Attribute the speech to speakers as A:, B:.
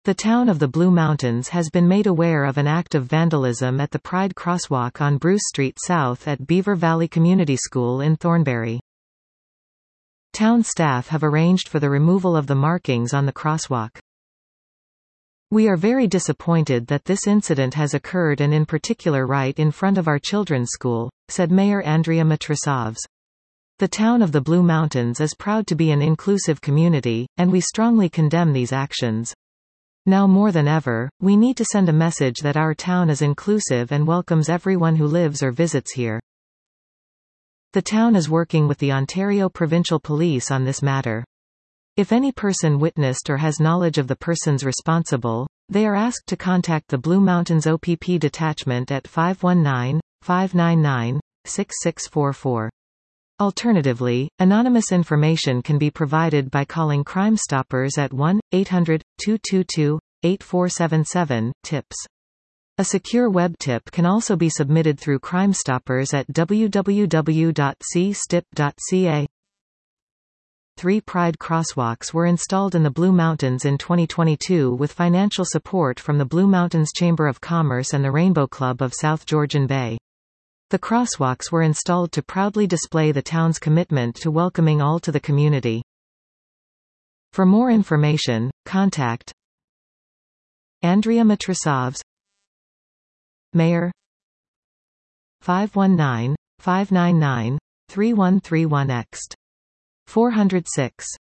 A: The town of the Blue Mountains has been made aware of an act of vandalism at the Pride Crosswalk on Bruce Street South at Beaver Valley Community School in Thornbury. Town staff have arranged for the removal of the markings on the crosswalk. We are very disappointed that this incident has occurred, and in particular right in front of our children's school, said Mayor Andrea Matrosavs. The town of the Blue Mountains is proud to be an inclusive community, and we strongly condemn these actions. Now more than ever, we need to send a message that our town is inclusive and welcomes everyone who lives or visits here. The town is working with the Ontario Provincial Police on this matter. If any person witnessed or has knowledge of the persons responsible, they are asked to contact the Blue Mountains OPP detachment at 519-599-6644. Alternatively, anonymous information can be provided by calling Crime Stoppers at 1-800-222-8477, tips. A secure web tip can also be submitted through Crime Stoppers at www.cstip.ca. 3 Pride crosswalks were installed in the Blue Mountains in 2022 with financial support from the Blue Mountains Chamber of Commerce and the Rainbow Club of South Georgian Bay. The crosswalks were installed to proudly display the town's commitment to welcoming all to the community. For more information, contact Andrea Matrosavs, Mayor, 519-599-3131 ext. 406.